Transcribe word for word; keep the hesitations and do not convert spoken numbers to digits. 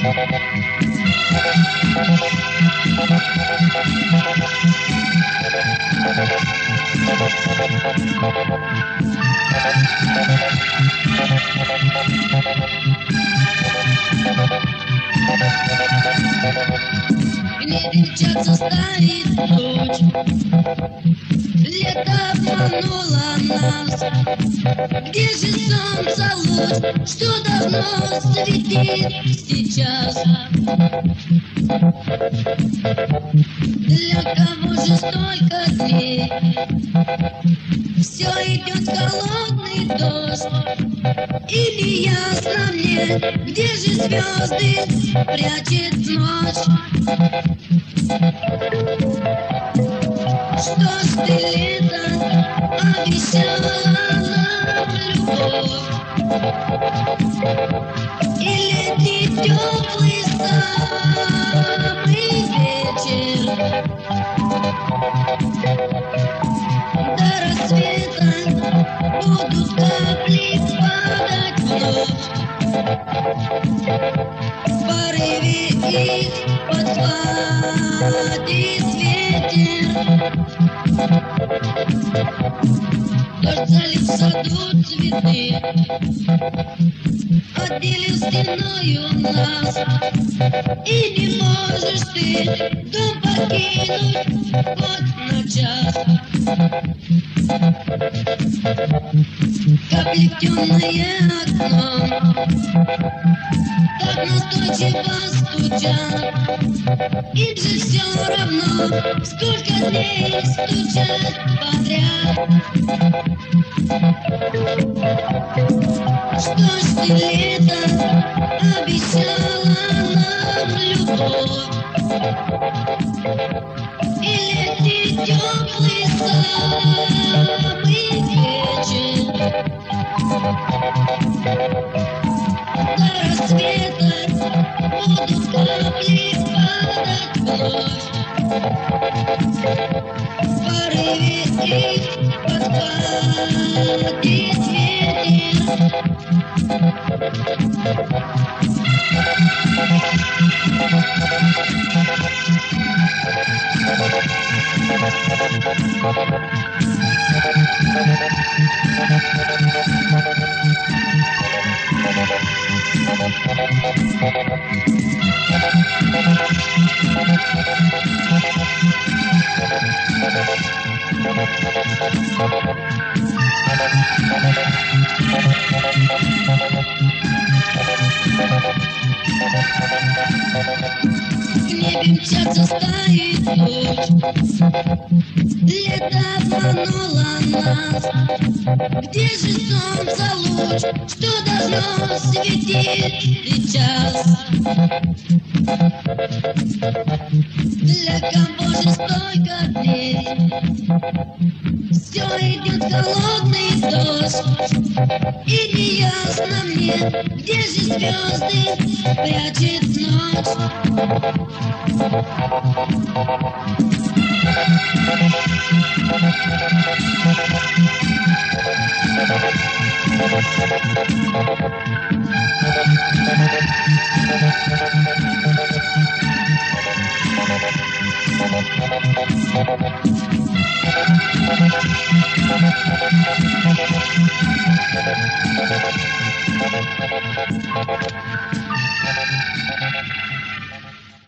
небе мчаться стоит ночь. Лето обмануло нас. Где же солнце луч, что давно светит сейчас? Для кого же столько дней? Все идет холодный дождь. Или ясно мне, где же звезды прячет ночь? Что ж ты, лето, обещала нам любовь? Или ты теплый самый вечер? До рассвета будут капли падать вновь. В порыве их подхватит ветер. Дождь залив в саду цветы, отделил стеною нас. И не можешь ты дом покинуть вот на час. Капли в темное окно так настойчиво стучат. Им же все равно, сколько дней стучат подряд. Что ж ты, лето, обещала нам любовь? Или ты теплый самый вечер? До рассвета будут капли падать вновь. В порыве их подхватит ветер. В небе мчаться стоит ночь. Лето обмануло нас. Где же солнце луч, что должно светить сейчас? Для кого же столько дней? Все идет холодный дождь. И не ясно мне, где же звезды прячет ночь? Thank you.